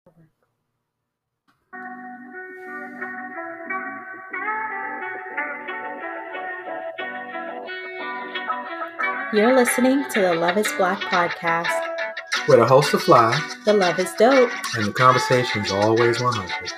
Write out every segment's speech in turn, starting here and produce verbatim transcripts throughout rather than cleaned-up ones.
You're listening to the Love is Black podcast, where the hosts are fly, the love is dope, and the conversation's always one hundred.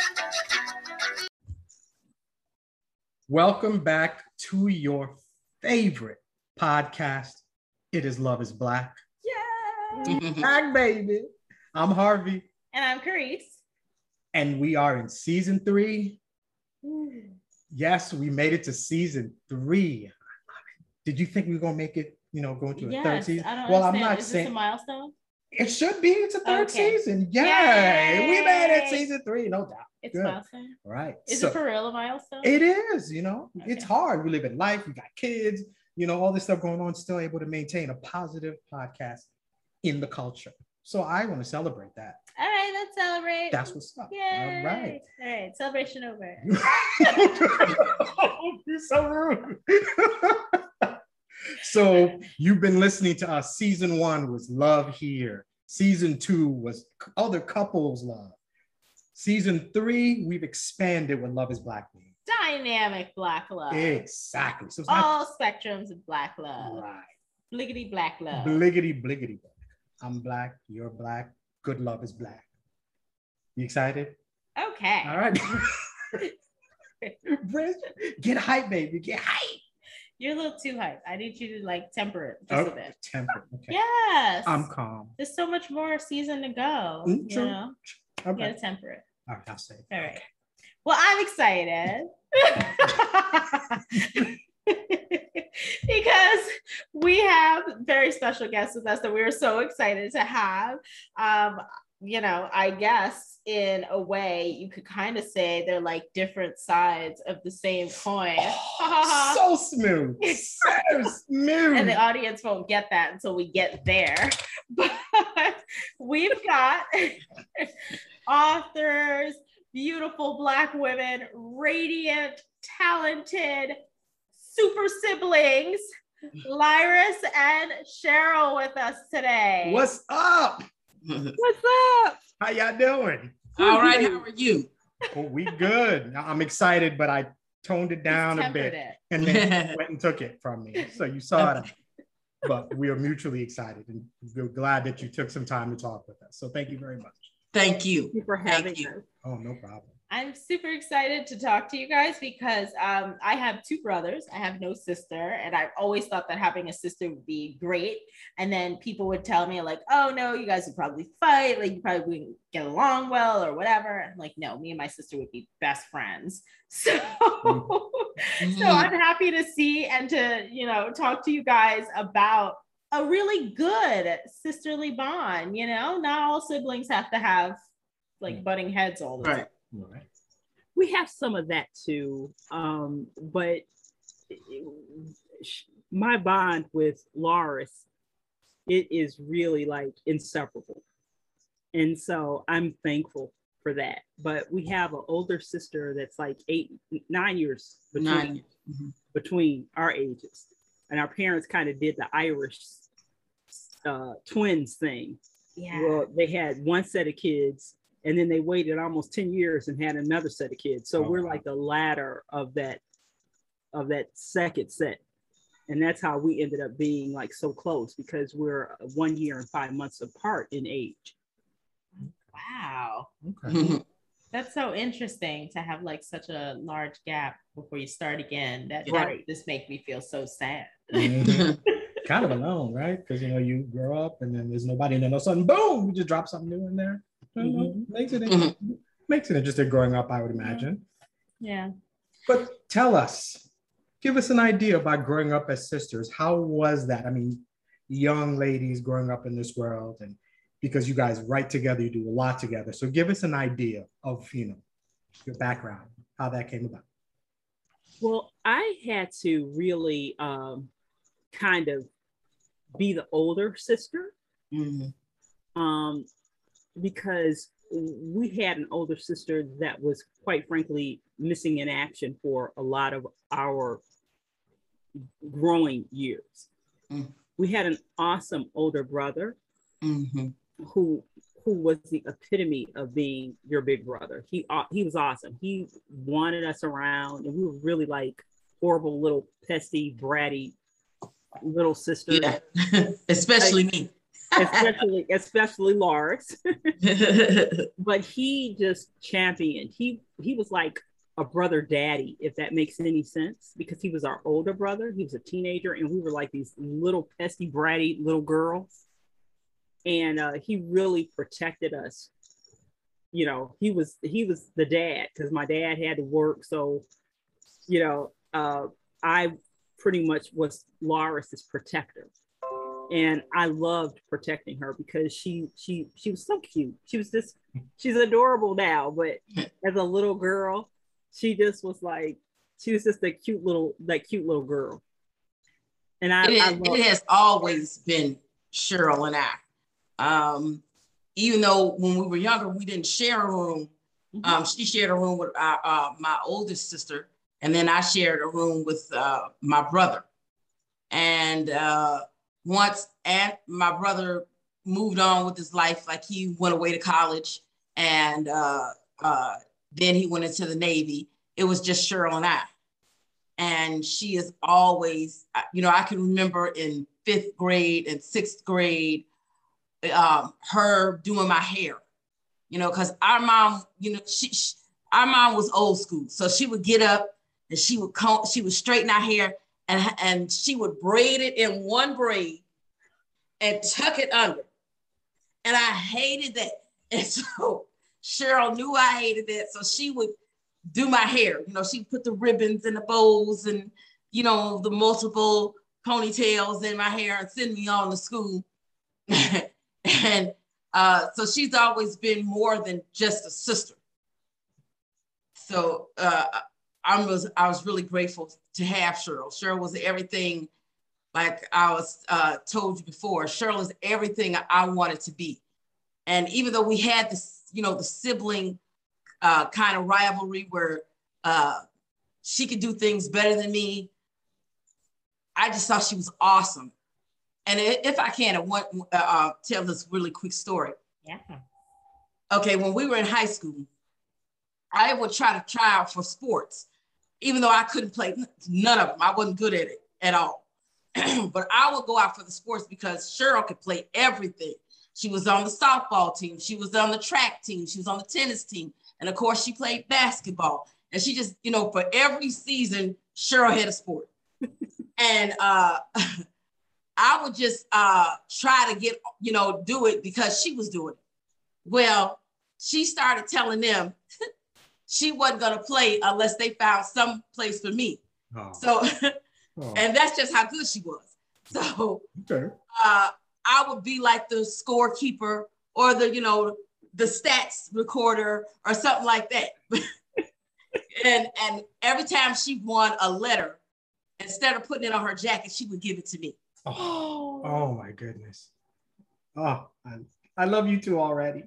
Welcome back to your favorite podcast. It is Love is Black. Yay! Back, baby. I'm Harvey. And I'm Carice. And we are in season three. Yes, we made it to season three. Did you think we were gonna make it, you know, go into a yes, third season? I don't well, understand. I'm not is saying this a milestone? it should be. It's a third Okay. season. Yay! Yay! We made it season three, no doubt. It's Good. a milestone. Right. Is So- it for real a milestone? It is, you know, Okay. it's hard. We live in life, we got kids, you know, all this stuff going on, still able to maintain a positive podcast in the culture. So I want to celebrate that. All right, let's celebrate. That's what's up. Yay! All right. All right, celebration over. Oh, you're so rude. So you've been listening to us. Season one was Love Here. Season two was Other Couples Love. Season three, we've expanded with Love is Black Me. Dynamic black love. Exactly. So it's not All spectrums of black love. right. Bliggity black love. Bliggity, bliggity, black. I'm black, you're black, good love is black. You excited? Okay. All right. Bridget, get hype, baby, get hype. You're a little too hype. I need you to like temper it just Oh, a bit. temper. Okay. Yes. I'm calm. There's so much more season to go. Mm, you true. know, you Okay. gotta temper it. All right, I'll say it. All right. Well, I'm excited because we have very special guests with us that we are so excited to have. Um, you know, I guess in a way you could kind of say they're like different sides of the same coin. Oh, so smooth. So smooth. And the audience won't get that until we get there. But we've got authors, beautiful Black women, radiant, talented, super siblings, Lyris and Cheryl with us today. What's up? What's up? How y'all doing? All right, how are you? Well, we good. I'm excited, but I toned it down a Tempered bit it. and then went and took it from me. So you saw it. But we are mutually excited and we're glad that you took some time to talk with us. So thank you very much. Thank you. Thank you for Thank having you. us. Oh, no problem. I'm super excited to talk to you guys because um, I have two brothers. I have no sister, and I've always thought that having a sister would be great. And then people would tell me like, "Oh no, you guys would probably fight. Like you probably wouldn't get along well, or whatever." I'm like, "No, me and my sister would be best friends." So, Mhm. so I'm happy to see and to you know talk to you guys about a really good sisterly bond. You know, not all siblings have to have like butting heads all the time. Right. All right. We have some of that too, um, but my bond with Lyris, it is really like inseparable, and so I'm thankful for that. But we have an older sister that's like eight, nine years between Nine. Mhm. between our ages, and our parents kind of did the Irish uh, twins thing. Yeah. Well, they had one set of kids, and then they waited almost ten years and had another set of kids. So Oh, we're wow. like the ladder of that of that second set. And that's how we ended up being like so close, because we're one year and five months apart in age. Wow. Okay. Mhm. That's so interesting to have like such a large gap before you start again. That Right. This make me feel so sad. Mhm. Kind of alone, right? Because you know you grow up and then there's nobody, and then all of a sudden, boom, you just drop something new in there. I don't know. Makes it Mhm. makes it interesting growing up, I would imagine. Yeah. But tell us, give us an idea about growing up as sisters. How was that? I mean, young ladies growing up in this world, and because you guys write together, you do a lot together. So give us an idea of you know your background, how that came about. Well, I had to really um, kind of be the older sister, Mhm. um, because we had an older sister that was quite frankly missing in action for a lot of our growing years. Mm. We had an awesome older brother Mhm. who who was the epitome of being your big brother. He uh, he was awesome. He wanted us around, and we were really like horrible little pesty, bratty little sisters. Yeah, especially like, me. especially especially Lars. But he just championed. He he was like a brother daddy, if that makes any sense, because he was our older brother. He was a teenager, and we were like these little pesky, bratty little girls. And uh, he really protected us. You know, he was he was the dad because my dad had to work. So, you know, uh, I pretty much was Laris's protector. And I loved protecting her because she she she was so cute. She was just she's adorable now, but as a little girl, she just was like she was just a cute little that cute little girl. And I, it, is, I loved, it has always been Cheryl and I. Um, even though when we were younger, we didn't share a room. Mm-hmm. Um, she shared a room with our, uh, my oldest sister, and then I shared a room with uh, my brother. And uh, once Aunt, my brother moved on with his life, like he went away to college, and uh, uh, then he went into the Navy. It was just Cheryl and I. And she is always, you know, I can remember in fifth grade and sixth grade, um, her doing my hair, you know, because our mom, you know, she, she, our mom was old school. So she would get up and she would comb, she would straighten our hair, and, and she would braid it in one braid and tuck it under. And I hated that. And so Cheryl knew I hated that. So she would do my hair. You know, she put the ribbons and the bows and, you know, the multiple ponytails in my hair and send me on to school. And uh, so she's always been more than just a sister. So uh, I was I was really grateful to have Cheryl. Cheryl was everything, like I was uh, told you before. Cheryl is everything I wanted to be. And even though we had this, you know, the sibling uh, kind of rivalry where uh, she could do things better than me, I just thought she was awesome. And if I can, I want to uh, tell this really quick story. Yeah. Okay, when we were in high school, I would try to try out for sports, even though I couldn't play none of them. I wasn't good at it at all. But I would go out for the sports because Cheryl could play everything. She was on the softball team. She was on the track team. She was on the tennis team. And of course, she played basketball. And she just, you know, for every season, Cheryl had a sport. And uh, I would just uh, try to get, you know, do it because she was doing it. Well, she started telling them she wasn't going to play unless they found some place for me. Oh. So, oh. And that's just how good she was. So okay. uh, I would be like the scorekeeper or the, you know, the stats recorder or something like that. and and every time she won a letter, instead of putting it on her jacket, she would give it to me. Oh, oh my goodness. Oh, I, I love you two already.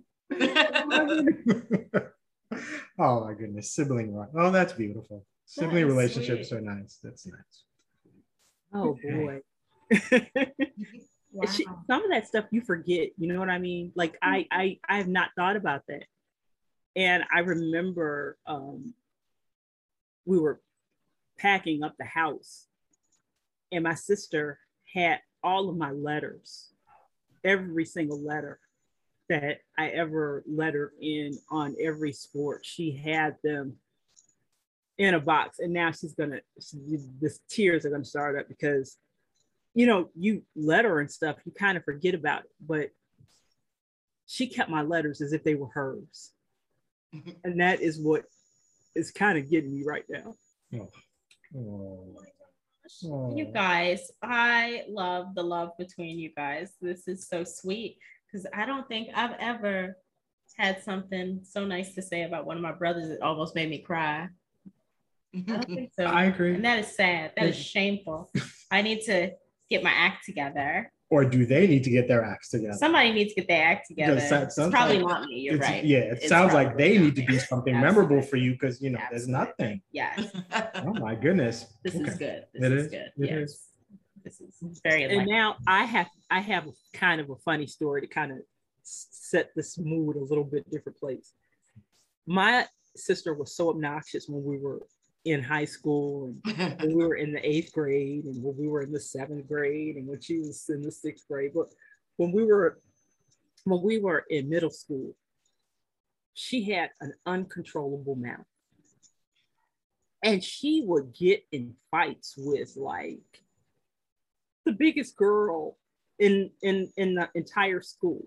Oh my goodness, sibling right. Oh, that's beautiful. Sibling that relationships sweet. Are nice. That's nice. Oh boy. Wow. She, some of that stuff you forget, you know what I mean? Like I, I, I have not thought about that. And I remember um, we were packing up the house, and my sister had all of my letters, every single letter that I ever lettered in on every sport. She had them in a box, and now she's gonna, she, the tears are gonna start up because, you know, you letter and stuff, you kind of forget about it, but she kept my letters as if they were hers. Mm-hmm. And that is what is kind of getting me right now. Oh. Oh. Oh. You guys, I love the love between you guys. This is so sweet because I don't think I've ever had something so nice to say about one of my brothers. It almost made me cry. I don't think so. I agree. And that is sad. That is shameful. I need to get my act together. Or do they need to get their acts together? Somebody needs to get their act together. It's probably not me. You're right. Yeah, it it's sounds like they need to do something Absolutely. memorable for you because, you know, Absolutely. there's nothing. Yes. Oh my goodness. This okay. is good. This it is, is good. It yes. is. This is very. And now I have I have kind of a funny story to kind of set this mood a little bit different place. My sister was so obnoxious when we were in high school and when we were in the eighth grade and when we were in the seventh grade and when she was in the sixth grade. But when we were when we were in middle school, she had an uncontrollable mouth. And she would get in fights with like the biggest girl in, in, in the entire school.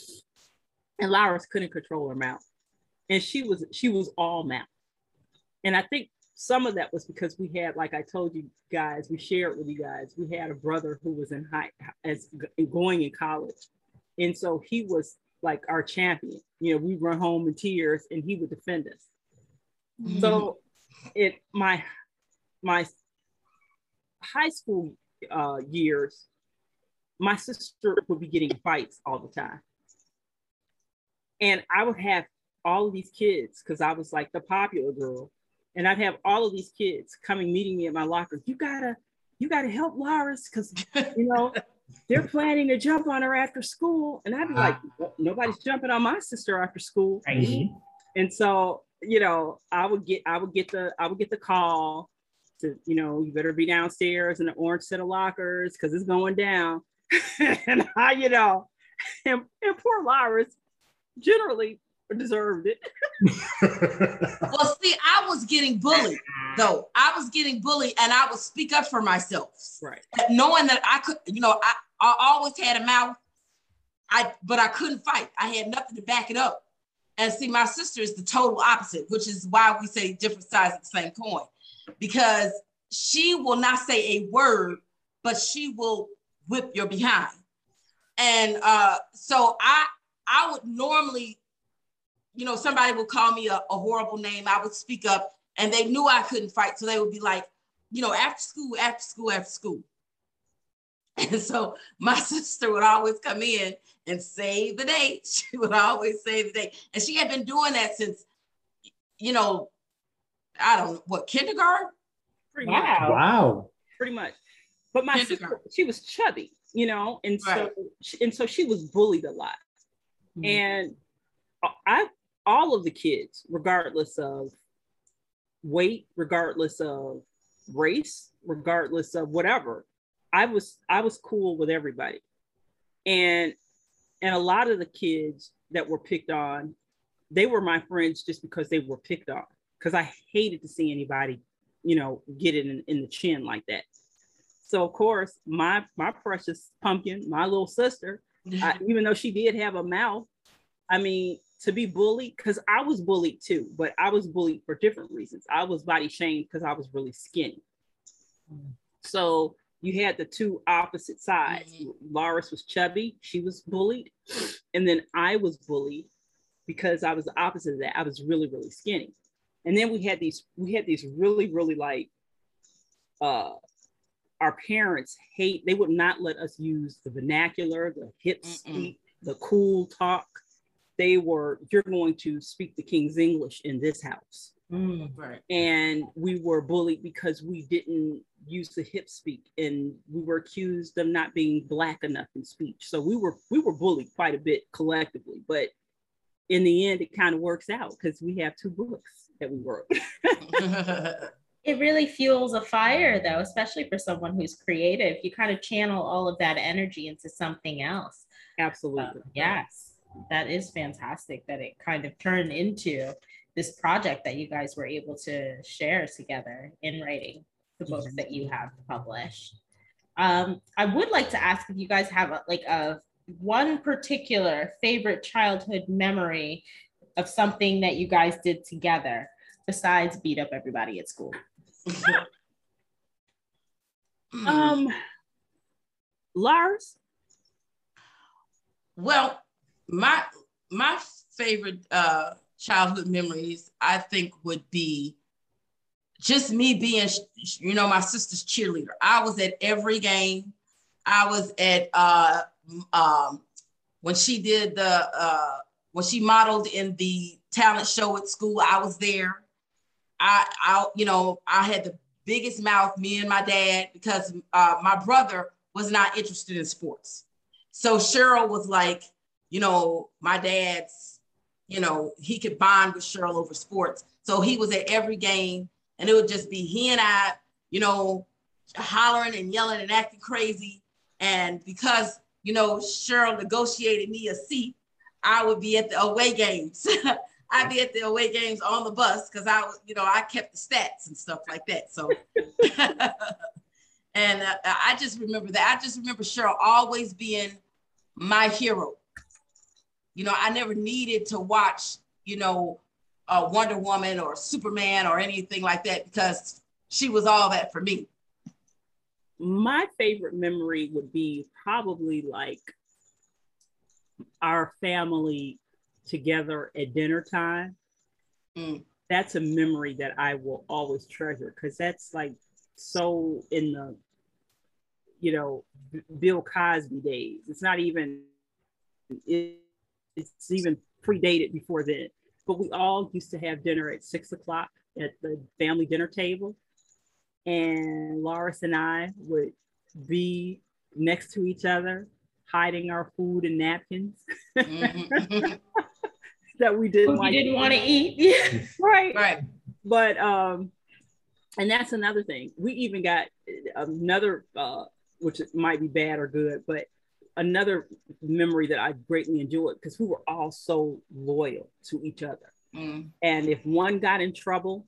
And Laris couldn't control her mouth. And she was she was all mouth. And I think some of that was because we had, like I told you guys, we shared with you guys, we had a brother who was in high as going in college. And so he was like our champion. You know, we'd run home in tears and he would defend us. Mm-hmm. So it my my high school uh, years, my sister would be getting fights all the time. And I would have all of these kids, because I was like the popular girl, and I'd have all of these kids coming, meeting me at my locker. You gotta, you gotta help Laris, because you know they're planning to jump on her after school. And I'd be like, nobody's jumping on my sister after school. Mm-hmm. And so, you know, I would get, I would get the, I would get the call to, you know, you better be downstairs in the orange set of lockers because it's going down. And I, you know, and, and poor Laris generally deserved it. Well, see, I was getting bullied, though. I was getting bullied, and I would speak up for myself. Right. Knowing that I could, you know, I, I always had a mouth, I but I couldn't fight. I had nothing to back it up. And see, my sister is the total opposite, which is why we say different sides of the same coin. Because she will not say a word, but she will whip your behind. And uh, so I, I would normally, you know, somebody would call me a, a horrible name. I would speak up, and they knew I couldn't fight. So they would be like, you know, after school, after school, after school. And so my sister would always come in and save the day. She would always save the day. And she had been doing that since, you know, I don't know, what, kindergarten? Pretty wow. much. Wow. Pretty much. But my sister, she was chubby, you know, and right. so and so she was bullied a lot. Mm-hmm. And I, all of the kids, regardless of weight, regardless of race, regardless of whatever, I was I was cool with everybody. And and a lot of the kids that were picked on, they were my friends just because they were picked on. Because I hated to see anybody, you know, get it in, in the chin like that. So of course, my my precious pumpkin, my little sister, I, even though she did have a mouth, I mean, to be bullied, because I was bullied too, but I was bullied for different reasons. I was body shamed because I was really skinny. Mm. So you had the two opposite sides. Mm-hmm. Laris was chubby, she was bullied. And then I was bullied because I was the opposite of that. I was really, really skinny. And then we had these, we had these really, really like, uh, our parents hate, they would not let us use the vernacular, the hip speak, the cool talk. They were, you're going to speak the King's English in this house. Mm, right. And we were bullied because we didn't use the hip speak, and we were accused of not being Black enough in speech. So we were we were bullied quite a bit collectively, but in the end, it kind of works out because we have two books that we wrote. It really fuels a fire, though, especially for someone who's creative. You kind of channel all of that energy into something else. Absolutely. Uh, yes, that is fantastic that it kind of turned into this project that you guys were able to share together in writing the books mm-hmm. that you have published. Um, I would like to ask if you guys have a, like a one particular favorite childhood memory of something that you guys did together besides beat up everybody at school. um, Lars? Well, my my favorite uh, childhood memories, I think, would be just me being, you know, my sister's cheerleader. I was at every game. I was at uh, um, when she did the uh, when she modeled in the talent show at school. I was there. I, I, you know, I had the biggest mouth, me and my dad, because uh, my brother was not interested in sports. So Cheryl was like, you know, my dad's, you know, he could bond with Cheryl over sports. So he was at every game, and it would just be he and I, you know, hollering and yelling and acting crazy. And because, you know, Cheryl negotiated me a seat, I would be at the away games. I'd be at the away games on the bus because I was, you know, I kept the stats and stuff like that. So, and uh, I just remember that. I just remember Cheryl always being my hero. You know, I never needed to watch, you know, uh, Wonder Woman or Superman or anything like that because she was all that for me. My favorite memory would be probably like our family together at dinner time. Mm. That's a memory that I will always treasure because that's like so in the, you know, Bill Cosby days. It's not even, it, it's even predated before then. But we all used to have dinner at six o'clock at the family dinner table. And Loris and I would be next to each other, hiding our food and napkins mm-hmm. that we didn't, like didn't want to eat. right. Right. But, um, and that's another thing. We even got another, uh, which might be bad or good, but another memory that I greatly enjoyed because we were all so loyal to each other. Mm. And if one got in trouble,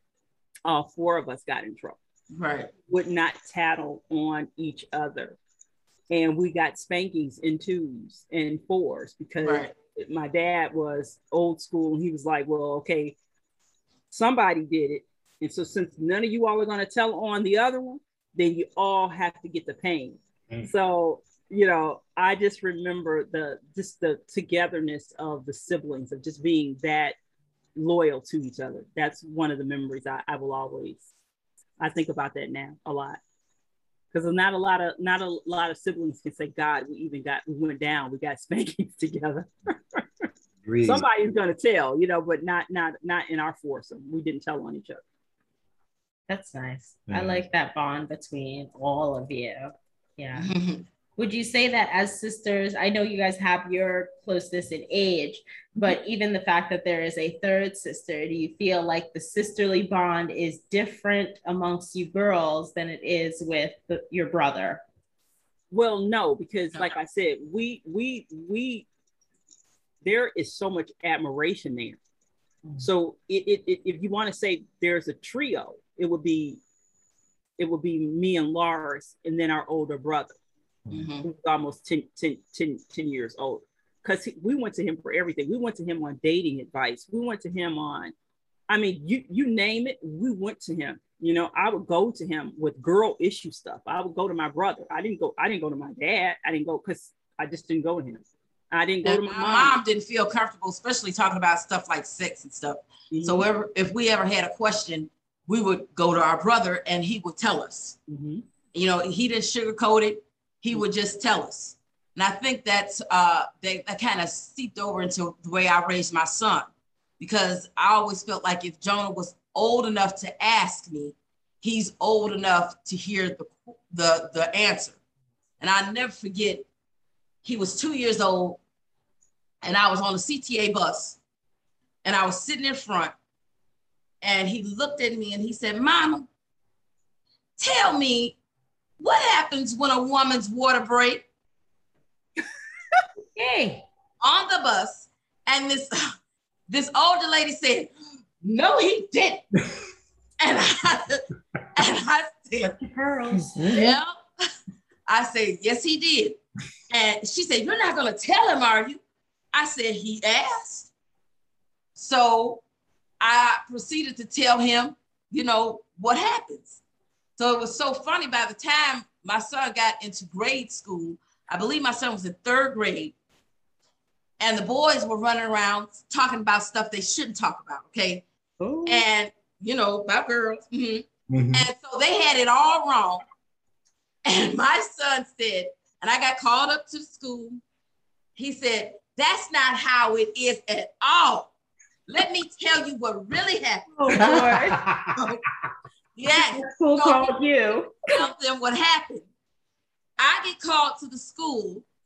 all four of us got in trouble. Right. Would not tattle on each other. And we got spankings in twos and fours because right. my dad was old school. And he was like, well, okay, somebody did it. And so since none of you all are going to tell on the other one, then you all have to get the pain. Mm. So, you know, I just remember the just the togetherness of the siblings of just being that loyal to each other. That's one of the memories I, I will always, I think about that now a lot. Because not a lot of not a lot of siblings can say, God, we even got, we went down, we got spankings together. Somebody's gonna tell, you know, but not not not in our foursome. We didn't tell on each other. That's nice. Mm-hmm. I like that bond between all of you. Yeah. Would you say that as sisters, I know you guys have your closeness in age, but even the fact that there is a third sister, do you feel like the sisterly bond is different amongst you girls than it is with the, your brother? Well, no, because like I said, we, we, we, there is so much admiration there. Mm-hmm. So it, it, it, if you want to say there's a trio, it would be, it would be me and Loris and then our older brother. Mm-hmm. Who's almost ten, ten, ten, ten years old. Because we went to him for everything. We went to him on dating advice. We went to him on, I mean, you you name it, we went to him. You know, I would go to him with girl issue stuff. I would go to my brother. I didn't go, I didn't go to my dad. I didn't go because I just didn't go to him. I didn't go and to my, my mom. mom didn't feel comfortable, especially talking about stuff like sex and stuff. Mm-hmm. So ever, if we ever had a question, we would go to our brother and he would tell us. Mm-hmm. You know, he didn't sugarcoat it. He would just tell us. And I think that's, uh, they, that kind of seeped over into the way I raised my son, because I always felt like if Jonah was old enough to ask me, he's old enough to hear the, the, the answer. And I'll never forget, he was two years old and I was on the C T A bus and I was sitting in front and he looked at me and he said, Mama, tell me, what happens when a woman's water break? Yay. On the bus. And this, this older lady said, no, he didn't. and, I, and I said, pearls. Yeah. I said, yes, he did. And she said, you're not going to tell him, are you? I said, he asked. So I proceeded to tell him, you know, what happens. So it was so funny. By the time my son got into grade school, I believe my son was in third grade, and the boys were running around talking about stuff they shouldn't talk about, okay? Ooh. And, you know, about girls. Mm-hmm. Mm-hmm. And so they had it all wrong. And my son said, and I got called up to the school, he said, that's not how it is at all. Let me tell you what really happened. Oh, boy. Yes. Who so called you? Tell them what happened. I get called to the school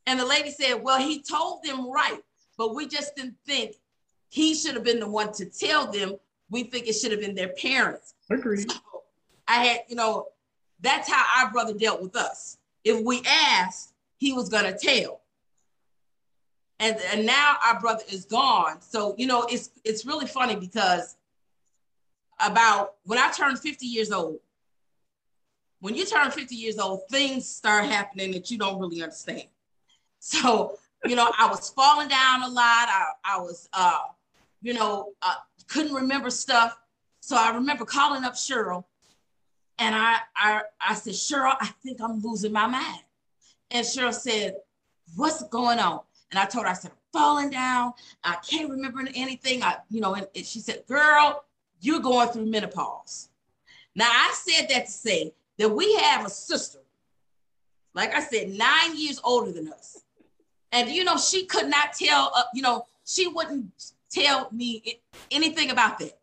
And the lady said, well, he told them right, but we just didn't think he should have been the one to tell them. We think it should have been their parents. Agreed. So I had, you know, that's how our brother dealt with us. If we asked, he was going to tell. And, and now our brother is gone. So, you know, it's it's really funny because about when I turned fifty years old, when you turn fifty years old, things start happening that you don't really understand. So, you know, I was falling down a lot. I, I was, uh, you know, uh, couldn't remember stuff. So I remember calling up Cheryl and I, I, I said, Cheryl, I think I'm losing my mind. And Cheryl said, what's going on? And I told her, I said, I'm falling down. I can't remember anything. I, you know, and, and she said, girl, you're going through menopause. Now I said that to say that we have a sister, like I said, nine years older than us. And, you know, she could not tell, uh, you know, she wouldn't tell me anything about that.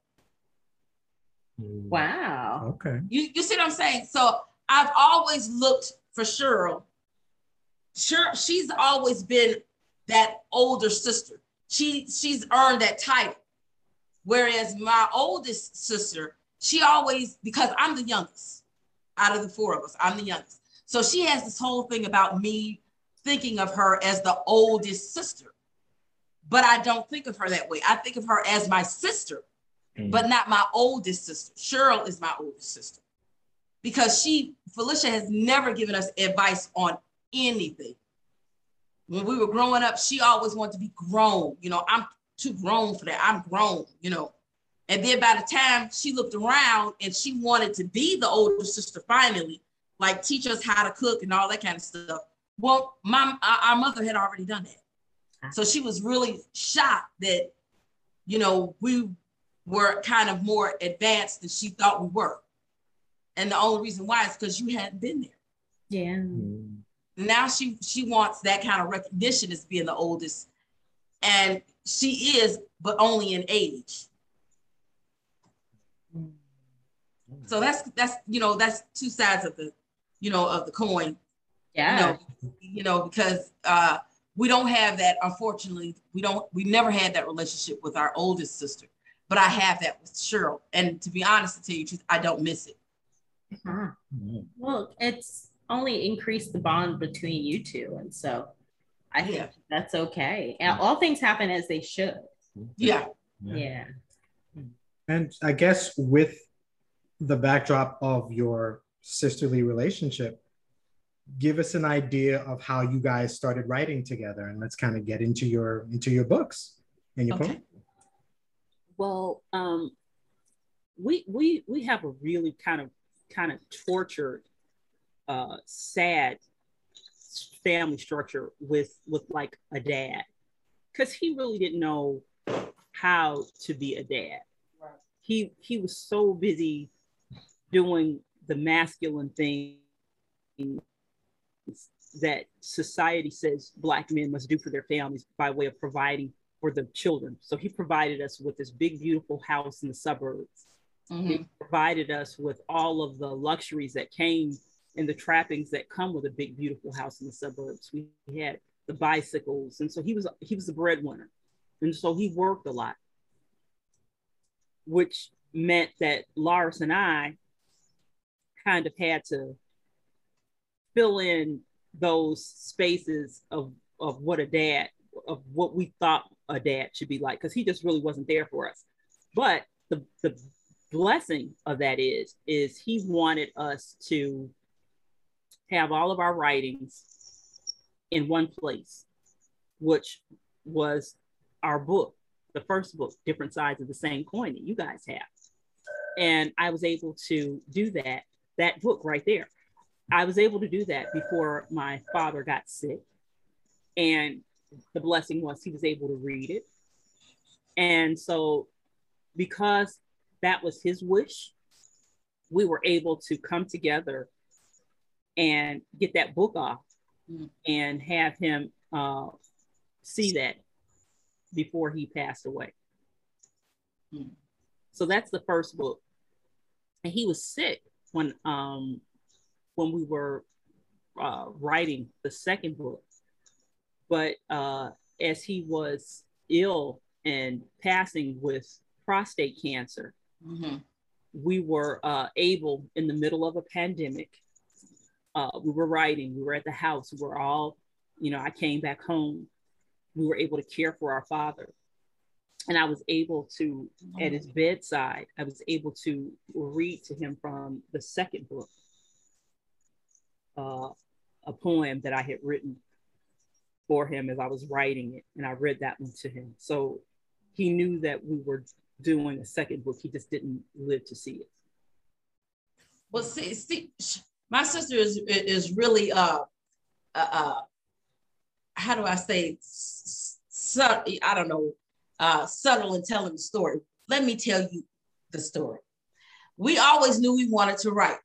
Wow. Okay. You, you see what I'm saying? So I've always looked for Cheryl. Sure, she's always been that older sister. She, she's earned that title. Whereas my oldest sister, she always, because I'm the youngest out of the four of us, I'm the youngest. So she has this whole thing about me thinking of her as the oldest sister. But I don't think of her that way. I think of her as my sister, mm. but not my oldest sister. Cheryl is my oldest sister. Because she, Felicia has never given us advice on anything. When we were growing up, she always wanted to be grown. You know, I'm too grown for that. I'm grown, you know. And then by the time she looked around and she wanted to be the older sister finally, like teach us how to cook and all that kind of stuff. Well, my, our mother had already done that. So she was really shocked that, you know, we were kind of more advanced than she thought we were. And the only reason why is because you hadn't been there. Yeah. Mm. Now she she wants that kind of recognition as being the oldest. And she is, but only in age. So that's, that's, you know, that's two sides of the, you know, of the coin. Yeah. You know, you know, because uh, we don't have that, unfortunately, we don't, we never had that relationship with our oldest sister, but I have that with Cheryl. And to be honest, to tell you the truth, I don't miss it. Huh. Well, it's only increased the bond between you two. And so I think yeah. that's okay. And all things happen as they should. Yeah. Yeah. yeah. And I guess with the backdrop of your sisterly relationship, give us an idea of how you guys started writing together, and let's kind of get into your into your books and your okay. poem. Well, um, we we we have a really kind of kind of tortured, uh, sad family structure with with like a dad, because he really didn't know how to be a dad. Right. He he was so busy doing the masculine thing that society says Black men must do for their families by way of providing for the children. So he provided us with this big, beautiful house in the suburbs. Mm-hmm. He provided us with all of the luxuries that came and the trappings that come with a big, beautiful house in the suburbs. We had the bicycles. And so he was, he was the breadwinner. And so he worked a lot, which meant that Loris and I kind of had to fill in those spaces of, of what a dad, of what we thought a dad should be like, because he just really wasn't there for us. But the, the blessing of that is, is he wanted us to have all of our writings in one place, which was our book, the first book, Different Sides of the Same Coin, that you guys have. And I was able to do that, that book right there. I was able to do that before my father got sick. And the blessing was he was able to read it. And so because that was his wish, we were able to come together and get that book off mm. and have him uh, see that before he passed away. Mm. So that's the first book. And he was sick when um, when we were uh, writing the second book. But uh, as he was ill and passing with prostate cancer, mm-hmm. we were uh, able, in the middle of a pandemic, uh, we were writing, we were at the house, we were all, you know, I came back home, we were able to care for our father. And I was able to, at his bedside, I was able to read to him from the second book, uh, a poem that I had written for him as I was writing it. And I read that one to him. So he knew that we were doing a second book. He just didn't live to see it. Well, see, see my sister is, is really, uh, uh, uh, how do I say, subtle, I don't know, uh, subtle in telling the story. Let me tell you the story. We always knew we wanted to write.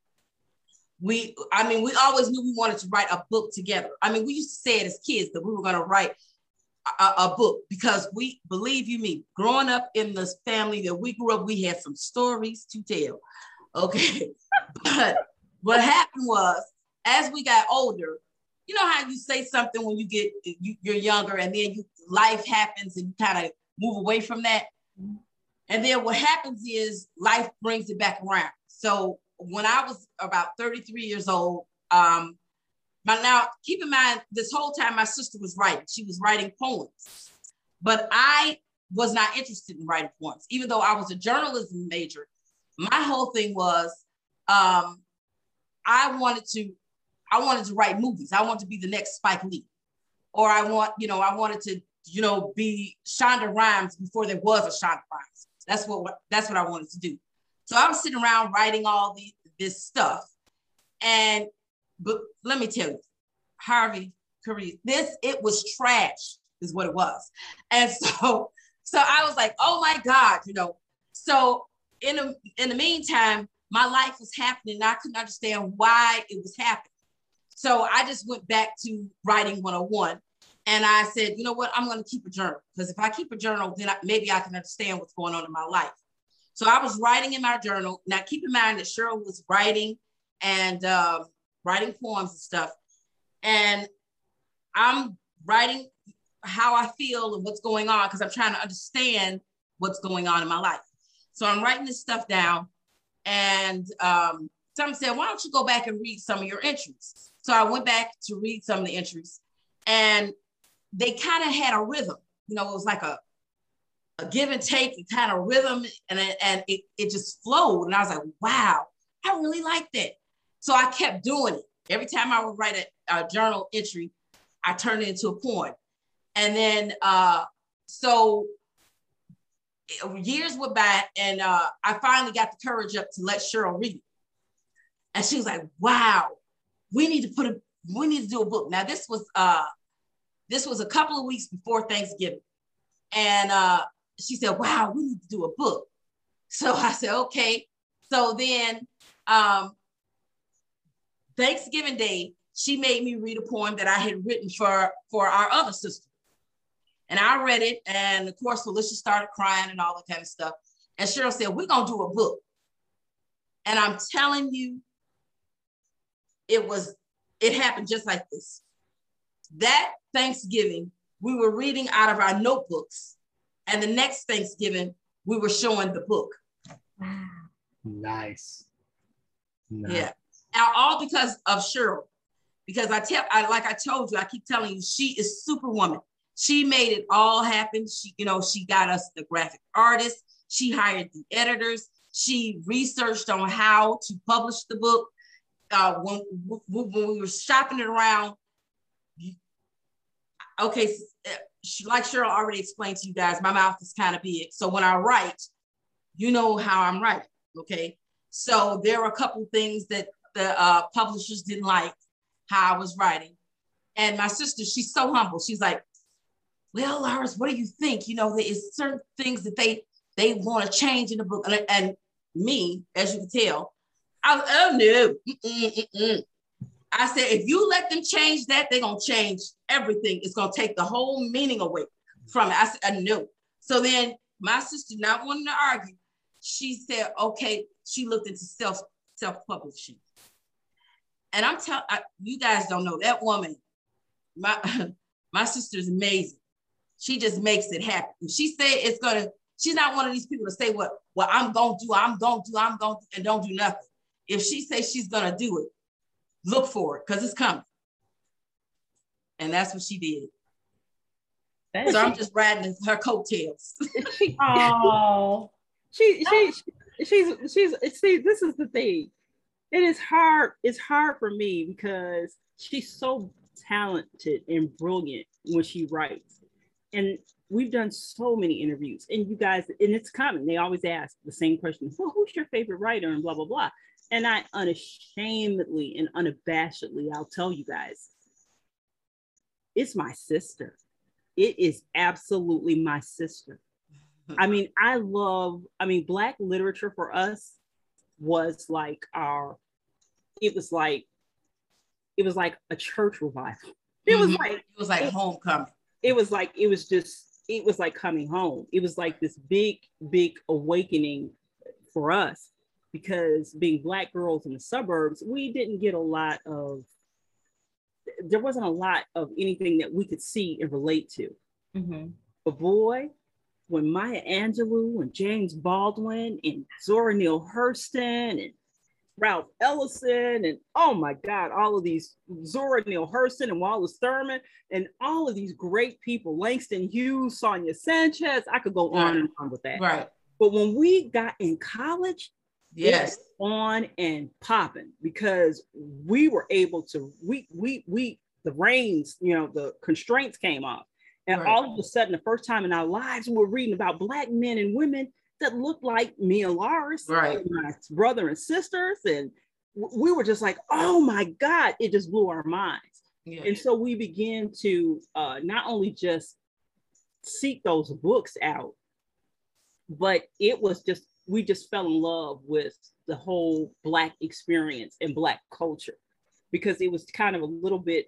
We, I mean, we always knew we wanted to write a book together. I mean, we used to say it as kids that we were going to write a, a book because we, believe you me, growing up in this family that we grew up, we had some stories to tell. Okay. But what happened was, as we got older, you know how you say something when you get, you, you're younger and then you, life happens and you kind of move away from that. And then what happens is life brings it back around. So when I was about thirty-three years old, um, but now keep in mind, this whole time my sister was writing, she was writing poems, but I was not interested in writing poems. Even though I was a journalism major, my whole thing was, um, I wanted to, I wanted to write movies. I wanted to be the next Spike Lee, or I want, you know, I wanted to, you know, be Shonda Rhimes before there was a Shonda Rhimes. That's what, that's what I wanted to do. So I was sitting around writing all the, this stuff. And, but let me tell you, Harvey Corey, this, it was trash is what it was. And so, so I was like, oh my God, you know, so in the, in the meantime, my life was happening and I couldn't understand why it was happening. So I just went back to writing one oh one. And I said, you know what, I'm going to keep a journal, because if I keep a journal, then I, maybe I can understand what's going on in my life. So I was writing in my journal. Now, keep in mind that Cheryl was writing and uh, writing poems and stuff. And I'm writing how I feel and what's going on, because I'm trying to understand what's going on in my life. So I'm writing this stuff down. And um, someone said, why don't you go back and read some of your entries? So I went back to read some of the entries. And they kind of had a rhythm. You know, it was like a, a give and take, and kind of rhythm, and, and it, it just flowed. And I was like, wow, I really like that. So I kept doing it. Every time I would write a, a journal entry, I turned it into a poem. And then, uh, so years went by, and uh, I finally got the courage up to let Cheryl read it. And she was like, wow, we need to put a, we need to do a book. Now this was, uh, this was a couple of weeks before Thanksgiving. And uh, she said, wow, we need to do a book. So I said, okay. So then um, Thanksgiving Day, she made me read a poem that I had written for, for our other sister. And I read it. And of course, Felicia started crying and all that kind of stuff. And Cheryl said, we're going to do a book. And I'm telling you, it was, it happened just like this. That Thanksgiving, we were reading out of our notebooks. And the next Thanksgiving, we were showing the book. Nice. nice. Yeah. Now, all because of Cheryl. Because I tell, I like I told you, I keep telling you, she is Superwoman. She made it all happen. She, you know, she got us the graphic artist. She hired the editors. She researched on how to publish the book. Uh, when, when we were shopping it around, okay, like Cheryl already explained to you guys, my mouth is kind of big. So when I write, you know how I'm writing, okay? So there were a couple things that the uh, publishers didn't like how I was writing. And my sister, she's so humble. She's like, well, Loris, what do you think? You know, there is certain things that they they want to change in the book. And, and me, as you can tell, I was, oh no. Mm-mm, mm-mm. I said, if you let them change that, they're going to change everything. It's going to take the whole meaning away from it. I said, I know. So then my sister, not wanting to argue, she said, okay, she looked into self, self-publishing. And I'm telling you guys don't know that woman, my, My sister's amazing. She just makes it happen. If she say it's gonna, she's not one of these people to say what, what I'm gonna do, I'm gonna do, I'm gonna do, and don't do nothing. If she says she's gonna do it, look for it, because it's coming. And that's what she did. That So I'm just riding her coattails. Oh, she, she, she, she's, she's, see, this is the thing. It is hard. It's hard for me because she's so talented and brilliant when she writes. And we've done so many interviews, and you guys, and it's common. They always ask the same question. Well, who's your favorite writer? And blah, blah, blah. And I unashamedly and unabashedly, I'll tell you guys, it's my sister. It is absolutely my sister. I mean, I love, I mean, Black literature for us was like our, it was like, it was like a church revival. It was mm-hmm. like, it was like it, homecoming. It was like, it was just, it was like coming home. It was like this big, big awakening for us, because being Black girls in the suburbs, we didn't get a lot of, there wasn't a lot of anything that we could see and relate to. mm-hmm. But boy, when Maya Angelou and James Baldwin and Zora Neale Hurston and Ralph Ellison and, oh my God, all of these, Zora Neale Hurston and Wallace Thurman and all of these great people, Langston Hughes, Sonia Sanchez, I could go right. on and on with that. Right. But when we got in college, yes, it was on and popping, because we were able to, we, we, we, the reins, you know, the constraints came off. And right. all of a sudden, the first time in our lives, we were reading about Black men and women that looked like me and Laris, right. and my brother and sisters. And we were just like, oh my God, it just blew our minds. Yeah. And so we began to uh, not only just seek those books out, but it was just, we just fell in love with the whole Black experience and Black culture, because it was kind of a little bit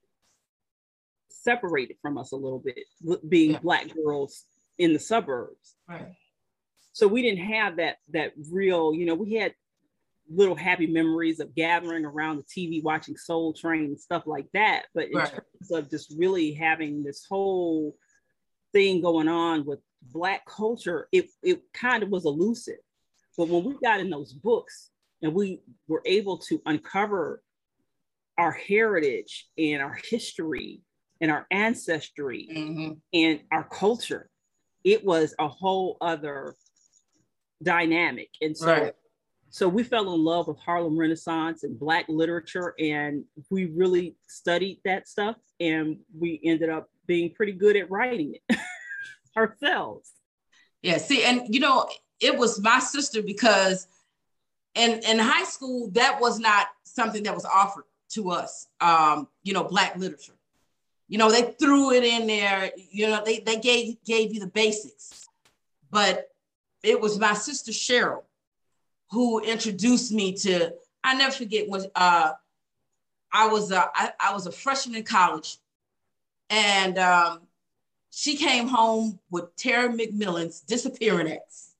separated from us a little bit, being yeah. Black girls in the suburbs. Right. So we didn't have that, that real, you know, we had little happy memories of gathering around the T V, watching Soul Train and stuff like that. But in right. terms of just really having this whole thing going on with Black culture, it, it kind of was elusive. But when we got in those books and we were able to uncover our heritage and our history and our ancestry mm-hmm. and our culture, it was a whole other dynamic. And so, right. so we fell in love with Harlem Renaissance and Black literature, and we really studied that stuff, and we ended up being pretty good at writing it ourselves. Yeah, see, and you know, it was my sister, because in, in high school, that was not something that was offered to us, um, you know, Black literature. You know, they threw it in there, you know, they, they gave, gave you the basics. But it was my sister Cheryl who introduced me to, I never forget when uh, I was uh, I, I was a freshman in college, and um, she came home with Terry McMillan's Disappearing Acts.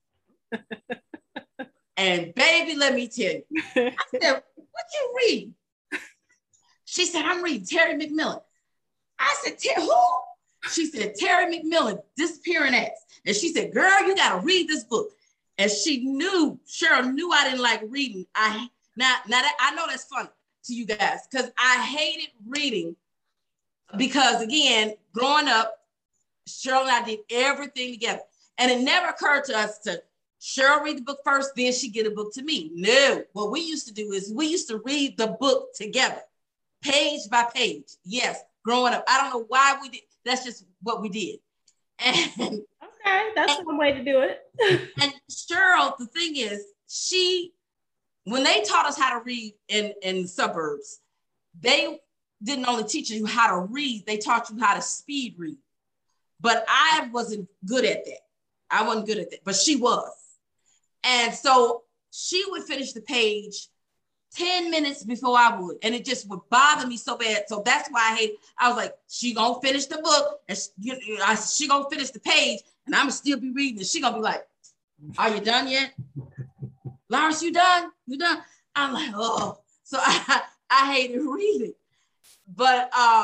And baby, let me tell you, I said, what you read? She said, I'm reading Terry McMillan. I said, who? She said, Terry McMillan, Disappearing Acts. And she said, girl, you got to read this book. And she knew, Cheryl knew I didn't like reading. I now, now that I know that's funny to you guys, because I hated reading, because again, growing up, Cheryl and I did everything together. And it never occurred to us to Cheryl read the book first, then she get a book to me. No, what we used to do is we used to read the book together, page by page. Yes, growing up. I don't know why we did. That's just what we did. And okay, that's and, one way to do it. And Cheryl, the thing is, she, when they taught us how to read in, in the suburbs, they didn't only teach you how to read, they taught you how to speed read. But I wasn't good at that. I wasn't good at that, but she was. And so she would finish the page ten minutes before I would. And it just would bother me so bad. So that's why I hate, I was like, she gonna finish the book and she, I, she gonna finish the page and I'm gonna still be reading and she gonna be like, are you done yet? Lawrence, you done? You done? I'm like, oh. So I, I hated reading. But um,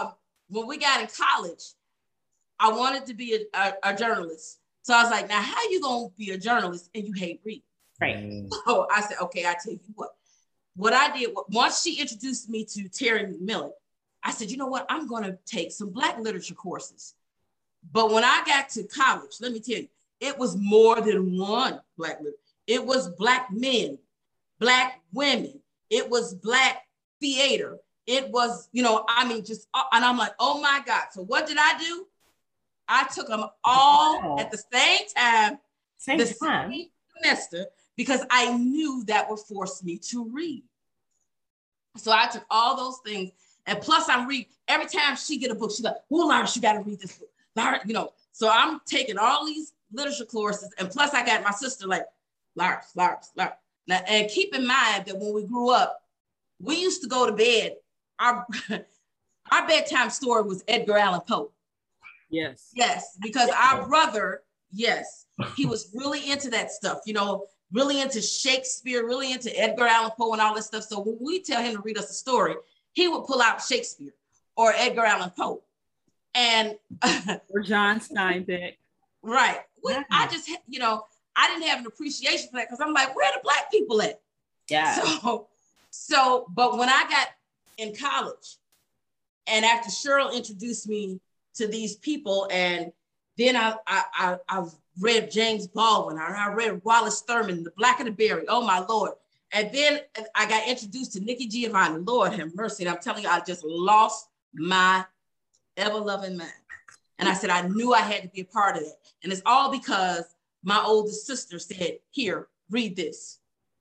when we got in college, I wanted to be a, a, a journalist. So I was like, now how you gonna be a journalist and you hate reading? Right. So I said, okay, I tell you what. What I did, once she introduced me to Terry McMillan, I said, you know what? I'm gonna take some Black literature courses. But when I got to college, let me tell you, it was more than one Black literature. It was Black men, Black women. It was Black theater. It was, you know, I mean, just, and I'm like, oh my God. So what did I do? I took them all wow. at the same time, same the time. same semester, because I knew that would force me to read. So I took all those things. And plus I'm reading, every time she get a book, she's like, oh, Lara, you got to read this book. Lara, you know, so I'm taking all these literature courses. And plus I got my sister like, Lara, Lara, Lara. Now, and keep in mind that when we grew up, we used to go to bed. Our, our bedtime story was Edgar Allan Poe. Yes. Yes, because our brother, yes, he was really into that stuff, you know, really into Shakespeare, really into Edgar Allan Poe and all this stuff. So when we tell him to read us a story, he would pull out Shakespeare or Edgar Allan Poe. And or John Steinbeck. Right. We, yeah. I just, you know, I didn't have an appreciation for that because I'm like, where are the Black people at? Yeah. So, so, but when I got in college and after Cheryl introduced me to these people, and then I, I, I, I read James Baldwin, I, I read Wallace Thurman, The Black and the Berry, oh my Lord. And then I got introduced to Nikki Giovanni, Lord have mercy. And I'm telling you, I just lost my ever-loving mind. And I said, I knew I had to be a part of it. And it's all because my oldest sister said, here, read this.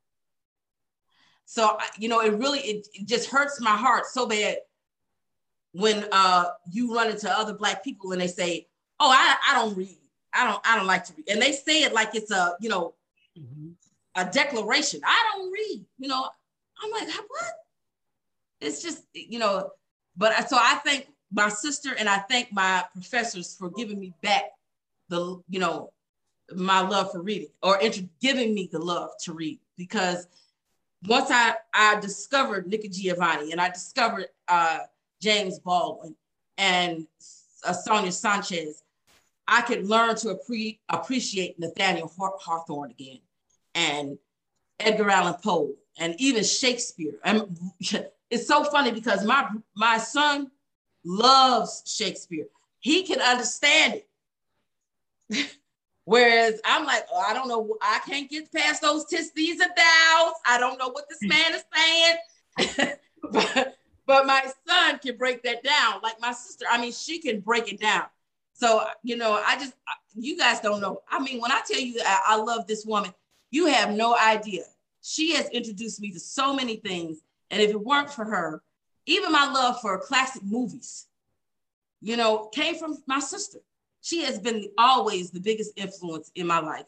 So, you know, it really, it, it just hurts my heart so bad when uh, you run into other Black people and they say, oh, I, I don't read. I don't, I don't like to read. And they say it like it's a, you know, mm-hmm. a declaration. I don't read, you know. I'm like, what? It's just, you know, but so I thank my sister and I thank my professors for giving me back the, you know, my love for reading, or inter- giving me the love to read. Because once I, I discovered Nikki Giovanni and I discovered uh, James Baldwin and uh, Sonia Sanchez, I could learn to appre- appreciate Nathaniel Hawthorne again, and Edgar Allan Poe, and even Shakespeare. And it's so funny because my, my son loves Shakespeare. He can understand it. Whereas I'm like, oh, I don't know, I can't get past those tis, these, and thous. I don't know what this man is saying. but, but my son can break that down. Like my sister, I mean, she can break it down. So, you know, I just, you guys don't know. I mean, when I tell you I, I love this woman, you have no idea. She has introduced me to so many things. And if it weren't for her, even my love for classic movies, you know, came from my sister. She has been always the biggest influence in my life.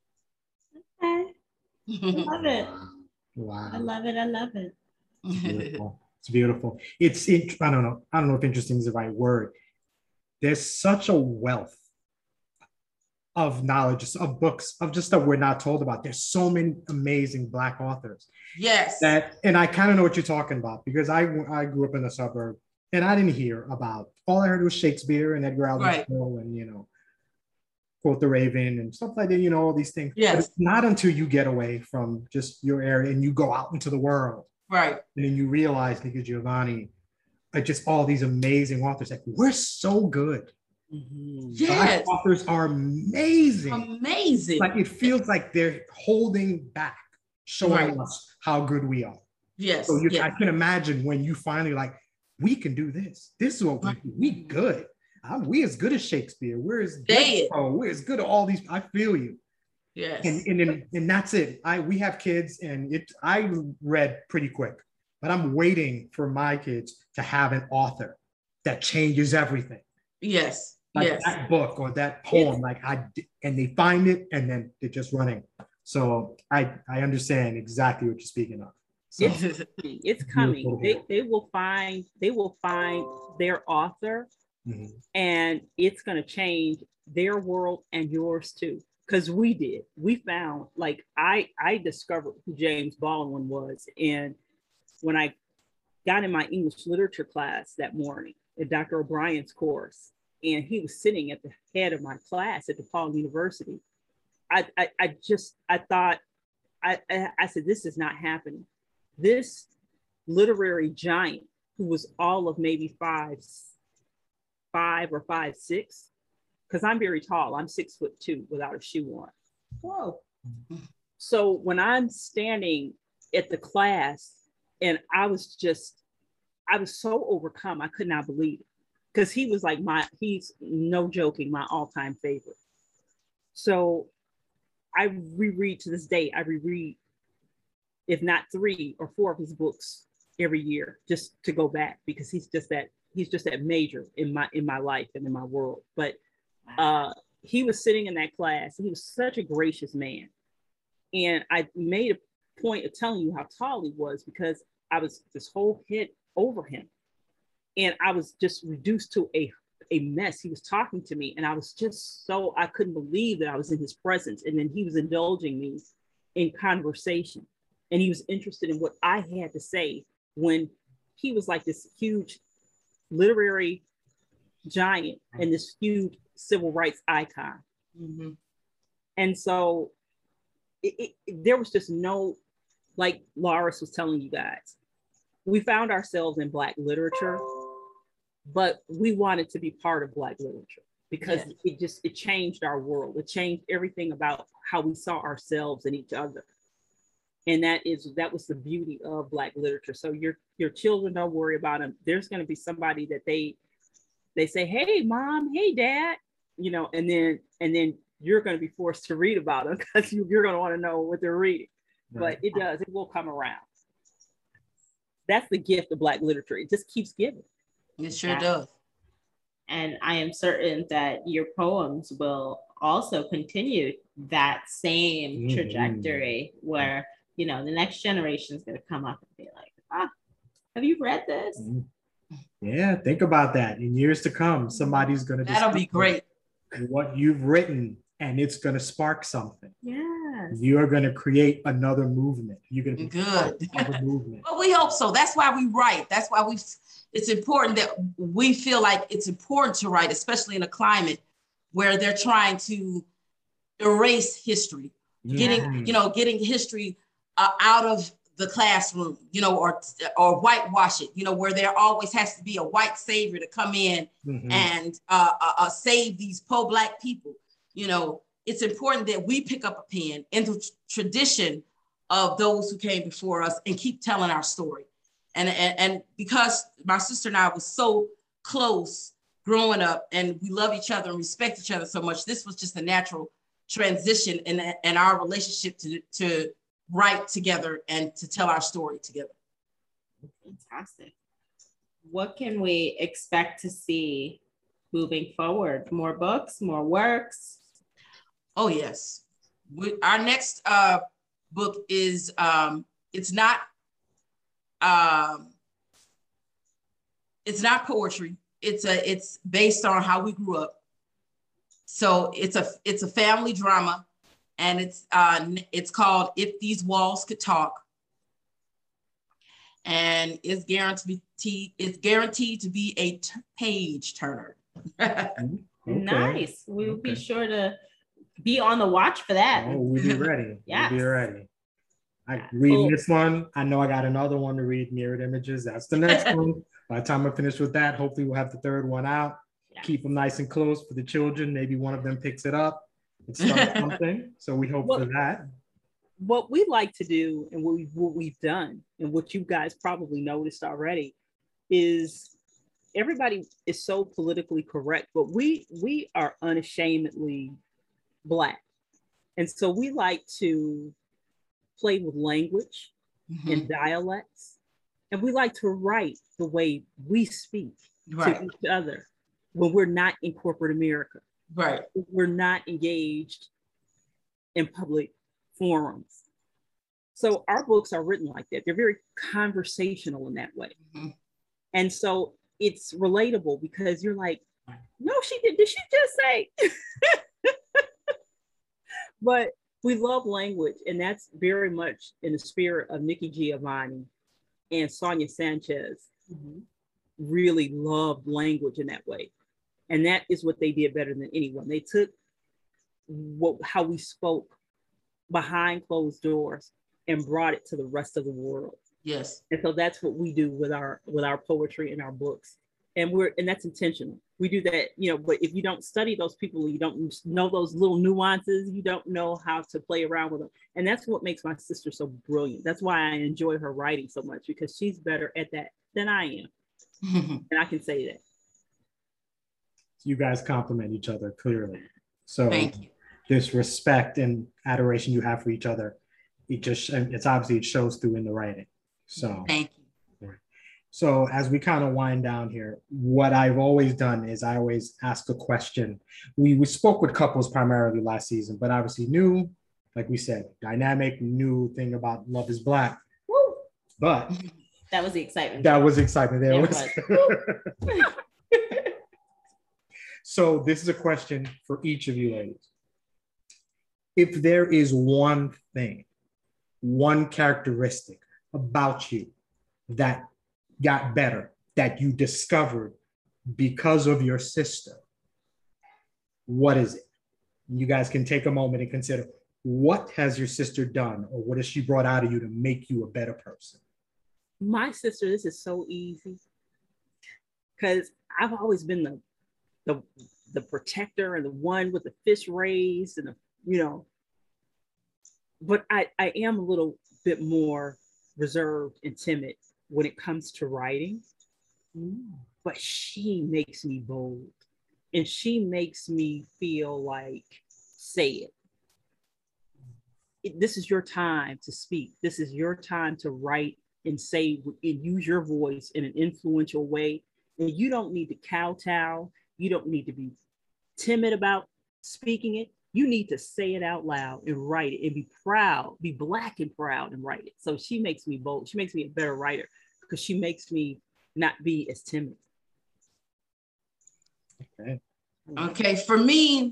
Okay. I love it. Wow. I love it. I love it. It's beautiful. It's beautiful. It's, it, I don't know. I don't know if interesting is the right word. There's such a wealth of knowledge, of books, of just stuff we're not told about. There's so many amazing Black authors. Yes. That, and I kind of know what you're talking about because I, I grew up in the suburb and I didn't hear about, all I heard was Shakespeare and Edgar Allan right. Poe and, you know, Quoth the Raven and stuff like that, you know, all these things. Yes. But it's not until you get away from just your area and you go out into the world. Right. And then you realize Nikki Giovanni, like just all these amazing authors. Like, we're so good. Mm-hmm. Yes. Black authors are amazing. Amazing. Like it feels like they're holding back, showing right. us how good we are. Yes. So you, yes. I can imagine when you finally like, we can do this. This is what we do. We good. I'm, we as good as Shakespeare. We're as good as, oh, we're as good at all these. I feel you. Yes. And and and, and that's it. I we have kids, and it. I read pretty quick, but I'm waiting for my kids to have an author that changes everything. Yes. Like yes. that book or that poem. Like I and they find it, and then they're just running. So I I understand exactly what you're speaking of. So, it's coming. It's coming. They, they will find they will find their author, mm-hmm. and it's going to change their world and yours too. Because we did. We found, like I I discovered who James Baldwin was, and when I got in my English literature class that morning, at Doctor O'Brien's course, and he was sitting at the head of my class at DePaul University. I, I, I just, I thought, I, I, I said, this is not happening. This literary giant who was all of maybe five, five or five, six, because I'm very tall. I'm six foot two without a shoe on. Whoa. So when I'm standing at the class, and I was just, I was so overcome, I could not believe it. Because he was like my, he's no joking, my all-time favorite. So I reread to this day, I reread, if not three or four of his books every year, just to go back, because he's just that, he's just that major in my, in my life and in my world. But uh, he was sitting in that class, and he was such a gracious man. And I made a point of telling you how tall he was, because I was this whole head over him. And I was just reduced to a, a mess. He was talking to me, and I was just so, I couldn't believe that I was in his presence. And then he was indulging me in conversation. And he was interested in what I had to say, when he was like this huge literary giant and this huge civil rights icon. Mm-hmm. And so it, it, there was just no, like Loris was telling you guys, we found ourselves in Black literature, but we wanted to be part of Black literature, because yeah. it just, it changed our world. It changed everything about how we saw ourselves and each other. And that is, that was the beauty of Black literature. So your, your children, don't worry about them. There's going to be somebody that they, they say, hey, mom, hey, dad, you know, and then, and then you're going to be forced to read about them, because you, you're going to want to know what they're reading. Right. But it does, it will come around. That's the gift of Black literature. It just keeps giving. It sure yeah. does. And I am certain that your poems will also continue that same mm-hmm. trajectory, where, you know, the next generation is going to come up and be like, ah, have you read this? Yeah, think about that. In years to come, somebody's going to That'll be great. What you've written, and it's going to spark something. Yes. You're going to create another movement. You're going to be good. Part of a movement. Well, we hope so. That's why we write. That's why we. It's important that we feel like it's important to write, especially in a climate where they're trying to erase history, yeah. getting you know, getting history uh, out of the classroom, you know, or or whitewash it, you know, where there always has to be a white savior to come in mm-hmm. and uh, uh, uh, save these pro-Black people. You know, it's important that we pick up a pen in the tradition of those who came before us and keep telling our story. And, and, and because my sister and I was so close growing up, and we love each other and respect each other so much, this was just a natural transition in, in our relationship to, to write together and to tell our story together. Fantastic. What can we expect to see moving forward? More books, more works? Oh, yes. We, our next uh, book is, um, it's not, um, it's not poetry. It's a, it's based on how we grew up. So it's a, it's a family drama, and it's, uh, it's called If These Walls Could Talk. And it's guaranteed, it's guaranteed to be a t- page turner. Okay. Nice. We'll okay. be sure to be on the watch for that. Oh, we'll be ready. Yes. We'll be ready. I read cool. this one. I know I got another one to read, Mirrored Images. That's the next one. By the time I finish with that, hopefully we'll have the third one out. Yes. Keep them nice and close for the children. Maybe one of them picks it up and starts something. So we hope well, for that. What we like to do, and what, we, what we've done, and what you guys probably noticed already, is everybody is so politically correct, but we we are unashamedly Black. And so we like to play with language mm-hmm. and dialects. And we like to write the way we speak right. to each other when we're not in corporate America. Right. We're not engaged in public forums. So our books are written like that. They're very conversational in that way. Mm-hmm. And so it's relatable, because you're like, no, she did. Did she just say? But we love language, and that's very much in the spirit of Nikki Giovanni and Sonia Sanchez. Mm-hmm. really loved language in that way. And that is what they did better than anyone. They took what, how we spoke behind closed doors and brought it to the rest of the world. Yes. And so that's what we do with our with our poetry and our books. And we're and that's intentional. We do that, you know, but if you don't study those people, you don't know those little nuances, you don't know how to play around with them. And that's what makes my sister so brilliant. That's why I enjoy her writing so much, because she's better at that than I am. And I can say that. You guys complement each other clearly. So thank you. This respect and adoration you have for each other, it just, it's obviously, it shows through in the writing. So thank you. So as we kind of wind down here, what I've always done is I always ask a question. We, we spoke with couples primarily last season, but obviously new, like we said, dynamic, new thing about Love is Black. Woo! But that was the excitement. That was excitement. There was. was. So this is a question for each of you ladies. If there is one thing, one characteristic about you that got better, that you discovered because of your sister, what is it? You guys can take a moment and consider, what has your sister done, or what has she brought out of you to make you a better person? My sister, this is so easy, because I've always been the, the the protector and the one with the fist raised and the, you know, but I, I am a little bit more reserved and timid when it comes to writing. But she makes me bold, and she makes me feel like, say it. it. This is your time to speak. This is your time to write and say and use your voice in an influential way. And you don't need to kowtow. You don't need to be timid about speaking it. You need to say it out loud and write it and be proud, be Black and proud and write it. So she makes me bold. She makes me a better writer because she makes me not be as timid. Okay. Okay, for me,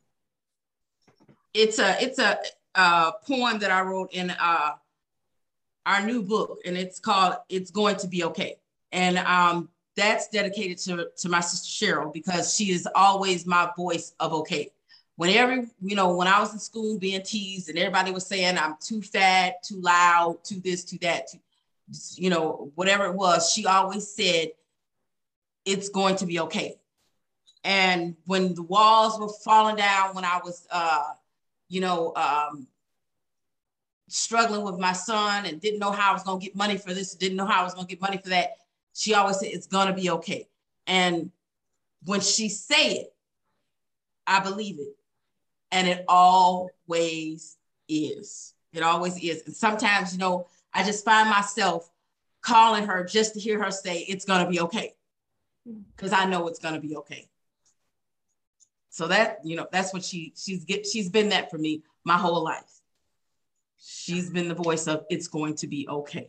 it's a it's a, a poem that I wrote in uh, our new book, and it's called "It's Going to Be Okay," and um, that's dedicated to to my sister Cheryl, because she is always my voice of okay. Whenever, you know, when I was in school being teased and everybody was saying I'm too fat, too loud, too this, too that, too, you know, whatever it was, she always said, it's going to be okay. And when the walls were falling down, when I was, uh, you know, um, struggling with my son and didn't know how I was going to get money for this, didn't know how I was going to get money for that, she always said, it's going to be okay. And when she say it, I believe it. And it always is. It always is. And sometimes, you know, I just find myself calling her just to hear her say, it's going to be okay. Because I know it's going to be okay. So that, you know, that's what she, she's get, she's been that for me my whole life. She's been the voice of, it's going to be okay.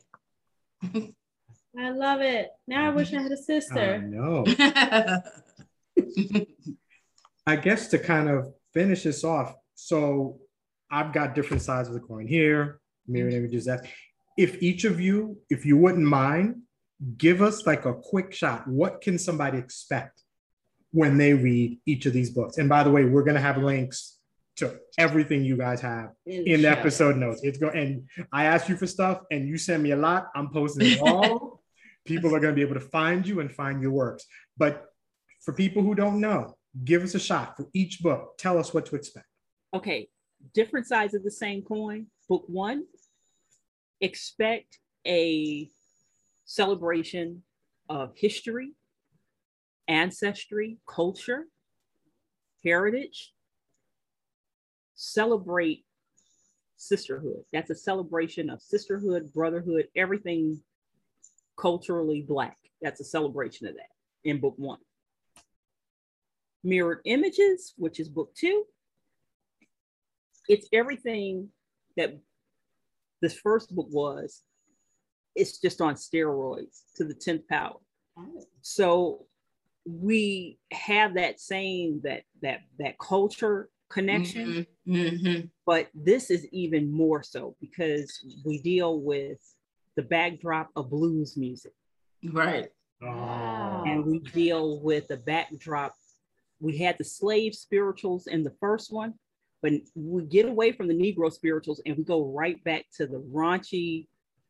I love it. Now I wish I had a sister. I know. I guess to kind of finish this off, so I've got different sides of the coin here, mirrored images. That if each of you, if you wouldn't mind, give us like a quick shot. What can somebody expect when they read each of these books? And by the way, we're going to have links to everything you guys have in, in the episode notes. It's going, and I asked you for stuff and you send me a lot. I'm posting it all. People are going to be able to find you and find your works. But for people who don't know, give us a shot for each book. Tell us what to expect. Okay, different sides of the same coin. Book one, expect a celebration of history, ancestry, culture, heritage. Celebrate sisterhood. That's a celebration of sisterhood, brotherhood, everything culturally Black. That's a celebration of that in book one. Mirrored Images, which is book two. It's everything that this first book was. It's just on steroids to the tenth power. So we have that same, that that that culture connection, mm-hmm. Mm-hmm. but this is even more so because we deal with the backdrop of blues music. Right. Oh. And we deal with the backdrop. We had the slave spirituals in the first one, but we get away from the Negro spirituals and we go right back to the raunchy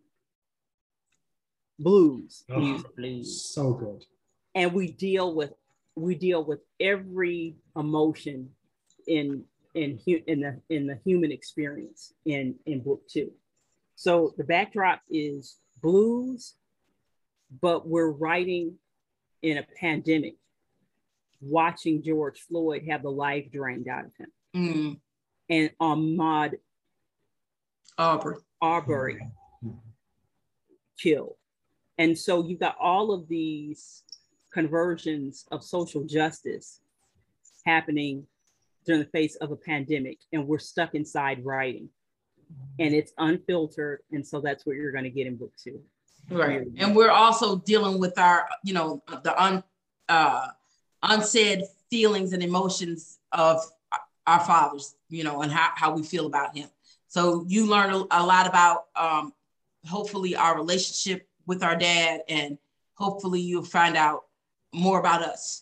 blues, Oh, music, blues. So good. And we deal with we deal with every emotion in in in the in the human experience in in book two. So the backdrop is blues, but we're writing in a pandemic, watching George Floyd have the life drained out of him, Mm. and Ahmaud Aubrey. Arbery killed. And so you've got all of these conversions of social justice happening during the face of a pandemic, and we're stuck inside writing, and it's unfiltered. And so that's what you're going to get in book two. Right. And we're also dealing with our, you know, the un, uh, unsaid feelings and emotions of our fathers, you know, and how, how we feel about him. So you learn a, a lot about, um, hopefully, our relationship with our dad, and hopefully you'll find out more about us.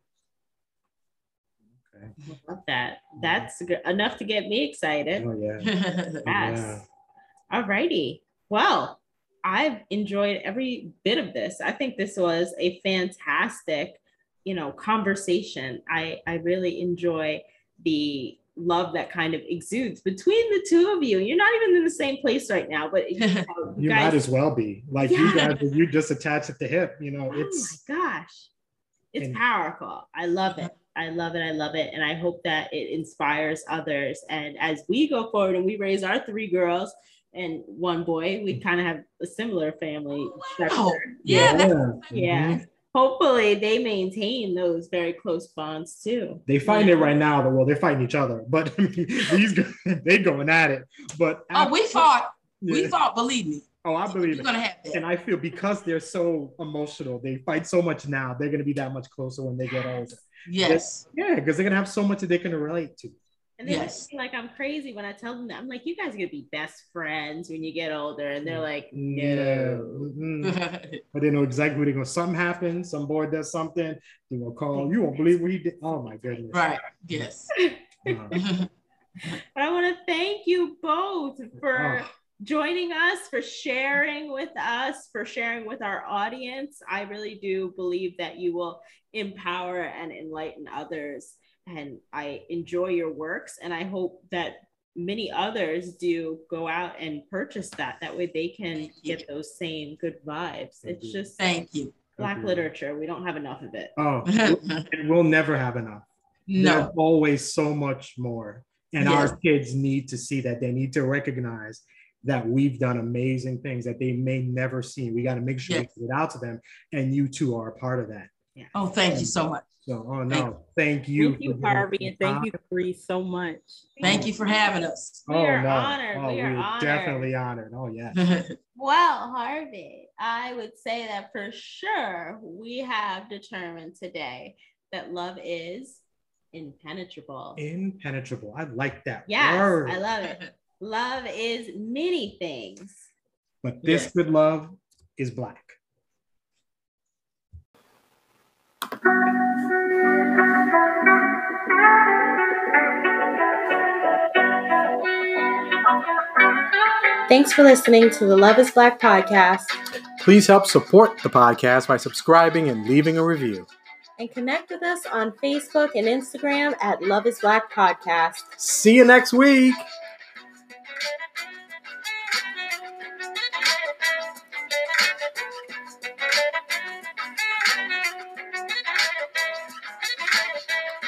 Okay. Love that. That's good enough to get me excited. Oh, yeah. Yes. Yeah. All righty. Well, I've enjoyed every bit of this. I think this was a fantastic, you know, conversation. I, I really enjoy the love that kind of exudes between the two of you. You're not even in the same place right now, but you, know, You guys, might as well be. Like Yeah. you guys, you just attach at the hip. You know, oh it's my gosh, it's and- powerful. I love it. I love it. I love it. And I hope that it inspires others. And as we go forward and we raise our three girls and one boy, we kind of have a similar family structure. Oh, yeah. that- Yeah. Mhm. Hopefully they maintain those very close bonds too. They find it right now. Well, they're fighting each other, but I mean, these guys, they going at it. But Oh, we fought. We Yeah. fought, believe me. Oh, I believe We're it. gonna have that. And I feel because they're so emotional, they fight so much now. They're going to be that much closer when they get older. Yes. Yeah, because they're going to have so much that they can relate to. And they Yes. look like I'm crazy when I tell them that. I'm like, you guys are gonna be best friends when you get older. And they're like, Yeah. no. Mhm. But they know exactly what they're going to. Something happens. Some boy does something. They're going to call. You won't believe what he did. Oh, my goodness. Right. Yes. Uh, I want to thank you both for Oh. joining us, for sharing with us, for sharing with our audience. I really do believe that you will empower and enlighten others. And I enjoy your works, and I hope that many others do go out and purchase that. That way they can Thank you. get those same good vibes. It's Agreed. just Thank you. Black Agreed. literature. We don't have enough of it. oh, and we'll never have enough. There's No. always so much more. And Yes. our kids need to see that. They need to recognize that we've done amazing things that they may never see. We got to make sure Yes. we get it out to them. And you two are a part of that. Oh, thank you so much. So, oh Thank no, thank you. Thank you, for giving Harvey, us and thank time. you, Bree, so much. Thank you for having us. We Oh, are no. honored. Oh, We are we're honored. definitely honored. Oh, yeah. Well, Harvey, I would say that for sure we have determined today that love is impenetrable. Impenetrable. I like that Yes, word. I love it. Love is many things. But this Yes. good love is Black. Thanks for listening to the Love is Black podcast. Please help support the podcast by subscribing and leaving a review. And connect with us on Facebook and Instagram at Love is Black Podcast. See you next week.